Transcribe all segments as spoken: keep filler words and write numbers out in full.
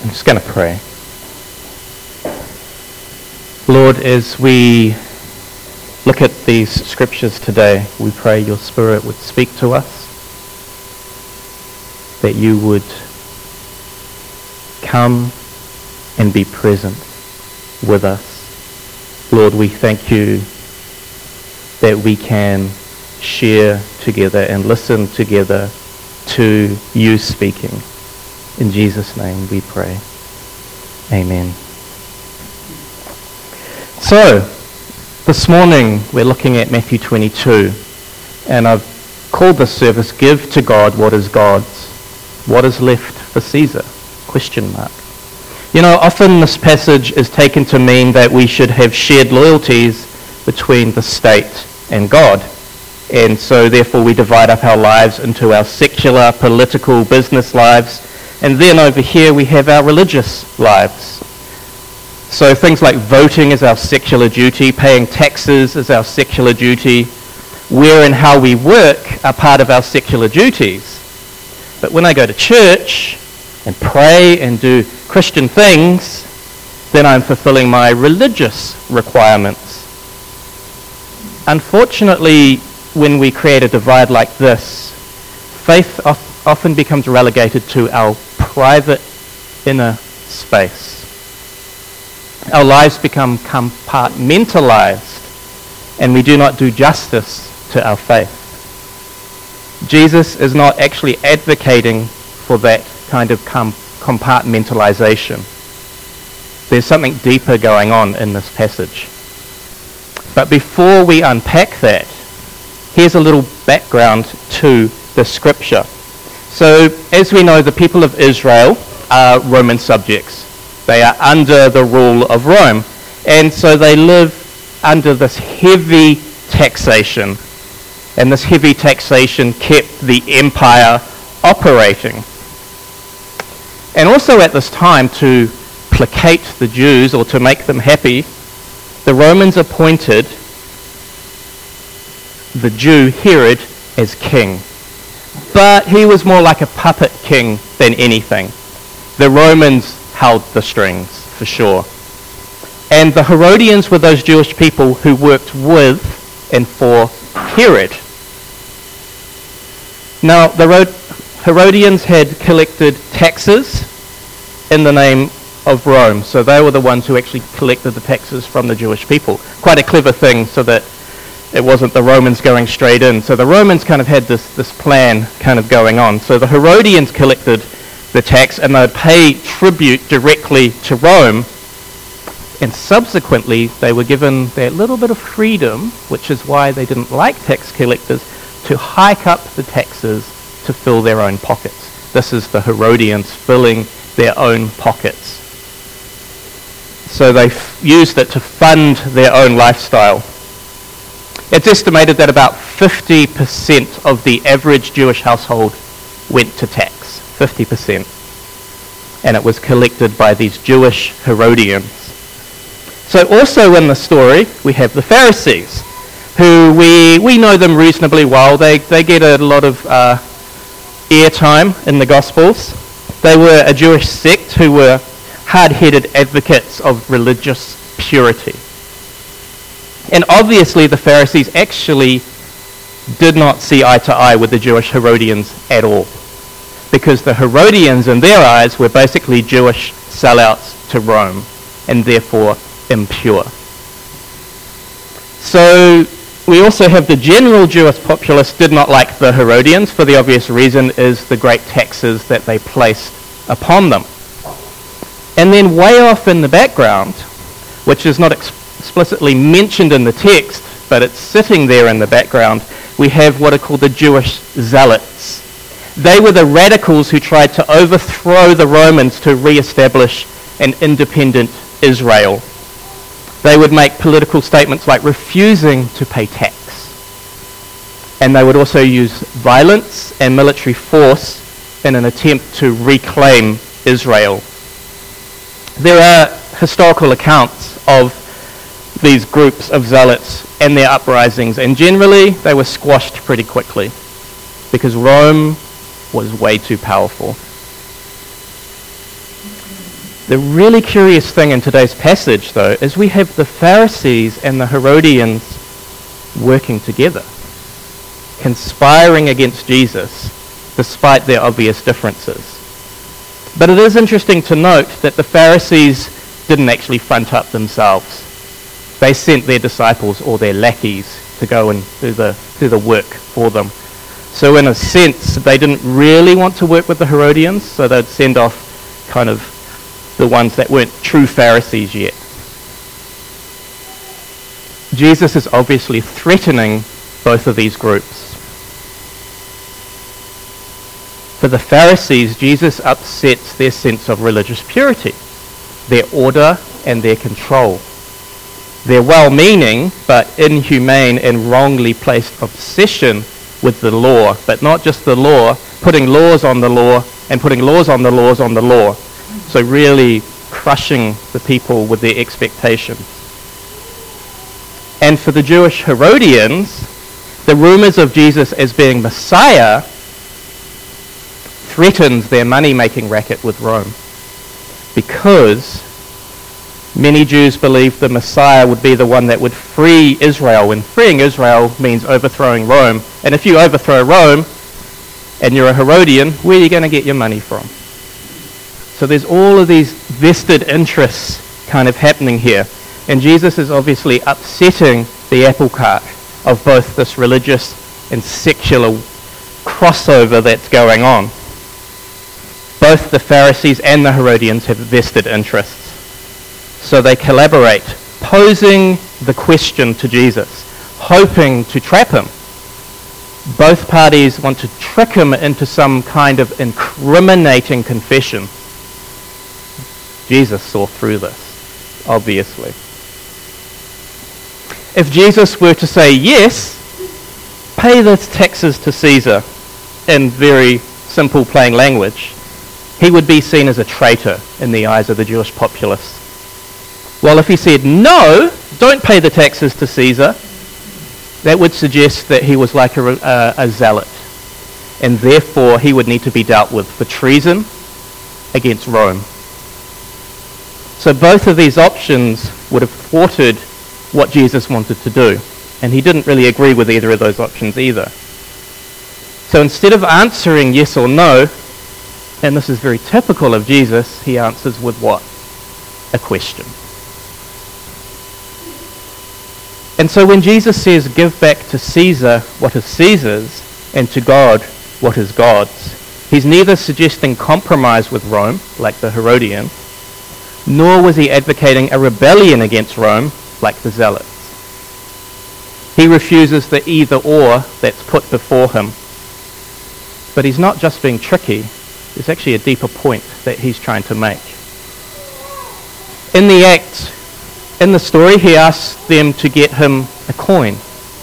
I'm just going to pray. Lord, as we look at these scriptures today, we pray your Spirit would speak to us, that you would come and be present with us. Lord, we thank you that we can share together and listen together to you speaking. In Jesus' name we pray. Amen. So, this morning we're looking at Matthew twenty-two, and I've called this service, Give to God What is God's, What is Left for Caesar? Question mark. You know, often this passage is taken to mean that we should have shared loyalties between the state and God. And so therefore we divide up our lives into our secular, political, business lives. And then over here we have our religious lives. So things like voting is our secular duty, paying taxes is our secular duty, where and how we work are part of our secular duties. But when I go to church and pray and do Christian things, then I'm fulfilling my religious requirements. Unfortunately, when we create a divide like this, faith of, often becomes relegated to our private inner space. Our lives become compartmentalized, and we do not do justice to our faith. Jesus is not actually advocating for that kind of com- compartmentalization. There's something deeper going on in this passage. But before we unpack that, here's a little background to the scripture. So, as we know, the people of Israel are Roman subjects. They are under the rule of Rome. And so they live under this heavy taxation. And this heavy taxation kept the empire operating. And also at this time, to placate the Jews or to make them happy, the Romans appointed the Jew Herod as king. But he was more like a puppet king than anything. The Romans held the strings, for sure. And the Herodians were those Jewish people who worked with and for Herod. Now, the Herodians had collected taxes in the name of Rome. So they were the ones who actually collected the taxes from the Jewish people. Quite a clever thing, so that it wasn't the Romans going straight in. So the Romans kind of had this, this plan kind of going on. So the Herodians collected the tax, and they'd pay tribute directly to Rome. And subsequently, they were given that little bit of freedom, which is why they didn't like tax collectors, to hike up the taxes to fill their own pockets. This is the Herodians filling their own pockets. So they f- used it to fund their own lifestyle. It's estimated that about fifty percent of the average Jewish household went to tax. fifty percent. And it was collected by these Jewish Herodians. So also in the story, we have the Pharisees, who we we know them reasonably well. They they get a lot of uh, airtime in the Gospels. They were a Jewish sect who were hard-headed advocates of religious purity. And obviously the Pharisees actually did not see eye to eye with the Jewish Herodians at all, because the Herodians in their eyes were basically Jewish sellouts to Rome, and therefore impure. So we also have the general Jewish populace did not like the Herodians, for the obvious reason is the great taxes that they placed upon them. And then way off in the background, which is not ex- explicitly mentioned in the text, but it's sitting there in the background, we have what are called the Jewish zealots. They were the radicals who tried to overthrow the Romans to re-establish an independent Israel. They would make political statements like refusing to pay tax. And they would also use violence and military force in an attempt to reclaim Israel. There are historical accounts of these groups of zealots and their uprisings, and generally they were squashed pretty quickly because Rome was way too powerful. The really curious thing in today's passage, though, is we have the Pharisees and the Herodians working together, conspiring against Jesus, despite their obvious differences. But it is interesting to note that the Pharisees didn't actually front up themselves. They sent their disciples or their lackeys to go and do the, do the work for them. So in a sense, they didn't really want to work with the Herodians, so they'd send off kind of the ones that weren't true Pharisees yet. Jesus is obviously threatening both of these groups. For the Pharisees, Jesus upsets their sense of religious purity, their order and their control. Their well-meaning but inhumane and wrongly placed obsession with the law, but not just the law, putting laws on the law and putting laws on the laws on the law. So really crushing the people with their expectations. And for the Jewish Herodians, the rumors of Jesus as being Messiah threatens their money-making racket with Rome, because many Jews believed the Messiah would be the one that would free Israel, and freeing Israel means overthrowing Rome. And if you overthrow Rome and you're a Herodian, where are you going to get your money from? So there's all of these vested interests kind of happening here. And Jesus is obviously upsetting the apple cart of both this religious and secular crossover that's going on. Both the Pharisees and the Herodians have vested interests. So they collaborate, posing the question to Jesus, hoping to trap him. Both parties want to trick him into some kind of incriminating confession. Jesus saw through this, obviously. If Jesus were to say, yes, pay the taxes to Caesar, in very simple plain language, he would be seen as a traitor in the eyes of the Jewish populace. Well, if he said, no, don't pay the taxes to Caesar, that would suggest that he was like a, a, a zealot, and therefore he would need to be dealt with for treason against Rome. So both of these options would have thwarted what Jesus wanted to do, and he didn't really agree with either of those options either. So instead of answering yes or no, and this is very typical of Jesus, he answers with what? A question. And so when Jesus says, give back to Caesar what is Caesar's, and to God what is God's, he's neither suggesting compromise with Rome, like the Herodian, nor was he advocating a rebellion against Rome, like the Zealots. He refuses the either-or that's put before him. But he's not just being tricky. There's actually a deeper point that he's trying to make. In the act, in the story, he asks them to get him a coin.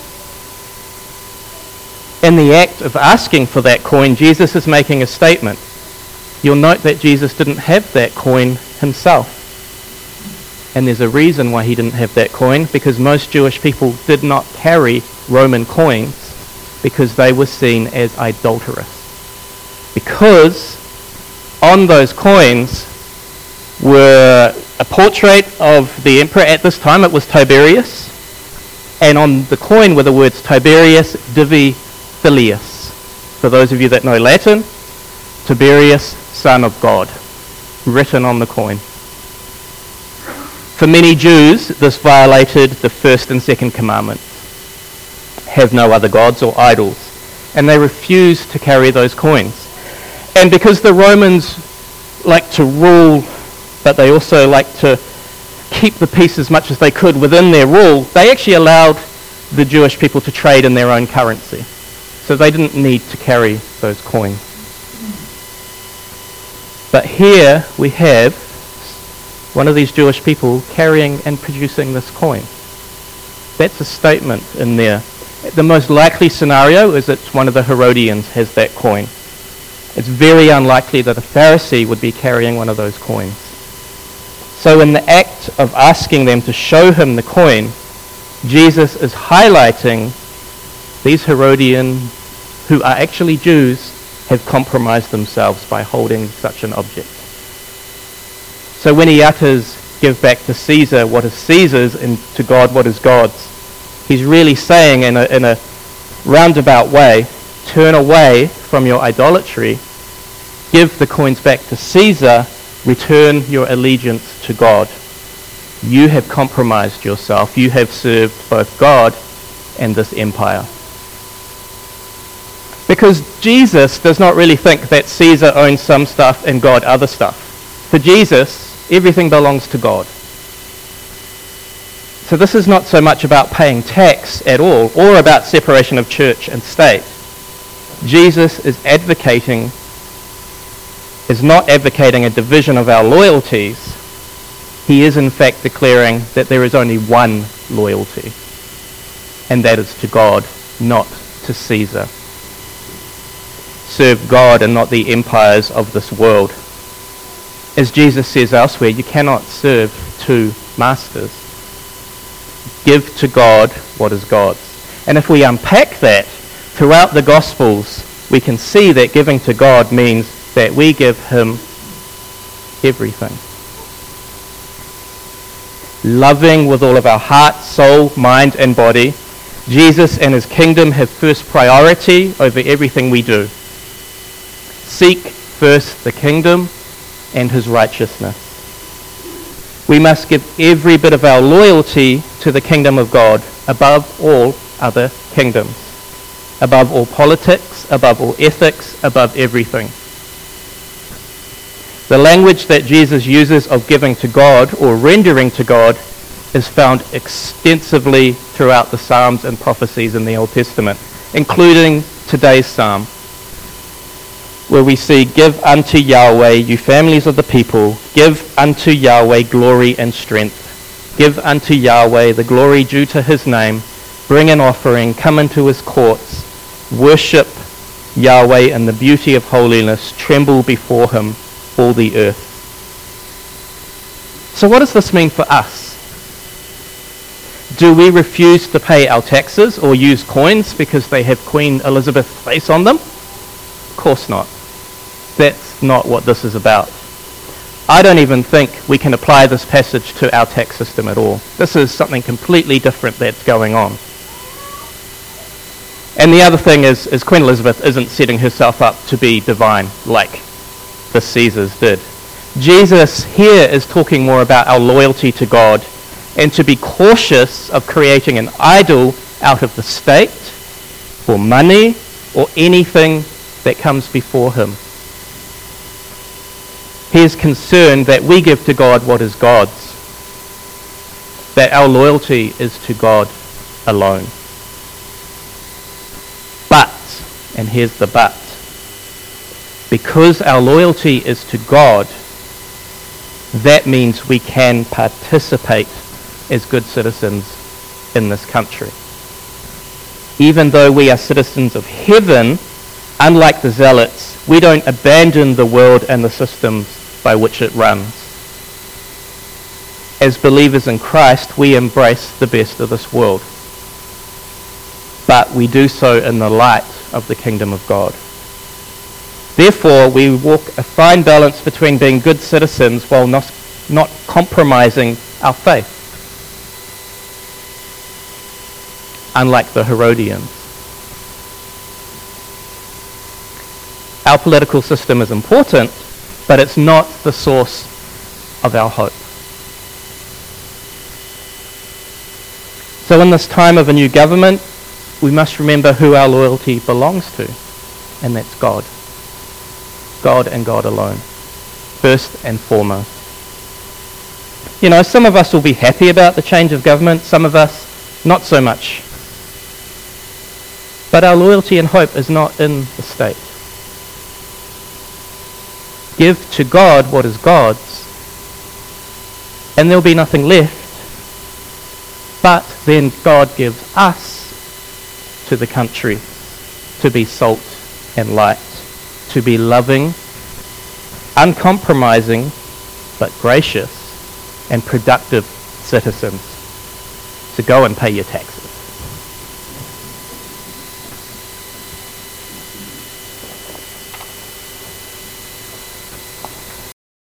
In the act of asking for that coin, Jesus is making a statement. You'll note that Jesus didn't have that coin himself. And there's a reason why he didn't have that coin, because most Jewish people did not carry Roman coins because they were seen as idolatrous. Because on those coins were a portrait of the emperor at this time. It was Tiberius. And on the coin were the words Tiberius Divi Filius. For those of you that know Latin, Tiberius, son of God, written on the coin. For many Jews, this violated the first and second commandments. Have no other gods or idols. And they refused to carry those coins. And because the Romans like to rule, but they also like to keep the peace as much as they could within their rule, they actually allowed the Jewish people to trade in their own currency. So they didn't need to carry those coins. But here we have one of these Jewish people carrying and producing this coin. That's a statement in there. The most likely scenario is that one of the Herodians has that coin. It's very unlikely that a Pharisee would be carrying one of those coins. So in the act of asking them to show him the coin, Jesus is highlighting these Herodians, who are actually Jews, have compromised themselves by holding such an object. So when he utters, give back to Caesar what is Caesar's and to God what is God's, he's really saying in a, in a roundabout way, turn away from your idolatry, give the coins back to Caesar, return your allegiance to God. You have compromised yourself. You have served both God and this empire. Because Jesus does not really think that Caesar owns some stuff and God other stuff. For Jesus, everything belongs to God. So this is not so much about paying tax at all, or about separation of church and state. Jesus is advocating, is not advocating a division of our loyalties. He is in fact declaring that there is only one loyalty, and that is to God, not to Caesar. Serve God and not the empires of this world. As Jesus says elsewhere, you cannot serve two masters. Give to God what is God's. And if we unpack that throughout the Gospels, we can see that giving to God means that we give him everything. Loving with all of our heart, soul, mind, and body, Jesus and his kingdom have first priority over everything we do. Seek first the kingdom and his righteousness. We must give every bit of our loyalty to the kingdom of God above all other kingdoms, above all politics, above all ethics, above everything. The language that Jesus uses of giving to God or rendering to God is found extensively throughout the Psalms and prophecies in the Old Testament, including today's Psalm, where we see, give unto Yahweh, you families of the people, give unto Yahweh glory and strength. Give unto Yahweh the glory due to his name. Bring an offering, come into his courts. Worship Yahweh in the beauty of holiness. Tremble before him, all the earth. So what does this mean for us? Do we refuse to pay our taxes or use coins because they have Queen Elizabeth's face on them? Of course not. That's not what this is about. I don't even think we can apply this passage to our tax system at all. This is something completely different that's going on. And the other thing is, is Queen Elizabeth isn't setting herself up to be divine like the Caesars did. Jesus here is talking more about our loyalty to God and to be cautious of creating an idol out of the state or money or anything that comes before him. He is concerned that we give to God what is God's, that our loyalty is to God alone. But, and here's the but, because our loyalty is to God, that means we can participate as good citizens in this country. Even though we are citizens of heaven, unlike the zealots, we don't abandon the world and the systems by which it runs. As believers in Christ, we embrace the best of this world. But we do so in the light of the kingdom of God. Therefore, we walk a fine balance between being good citizens while not, not compromising our faith. Unlike the Herodians. Our political system is important, but it's not the source of our hope. So in this time of a new government, we must remember who our loyalty belongs to, and that's God. God and God alone, first and foremost. You know, some of us will be happy about the change of government, some of us not so much. But our loyalty and hope is not in the state. Give to God what is God's, and there'll be nothing left. But then God gives us to the country to be salt and light, to be loving, uncompromising, but gracious and productive citizens. So go and pay your taxes.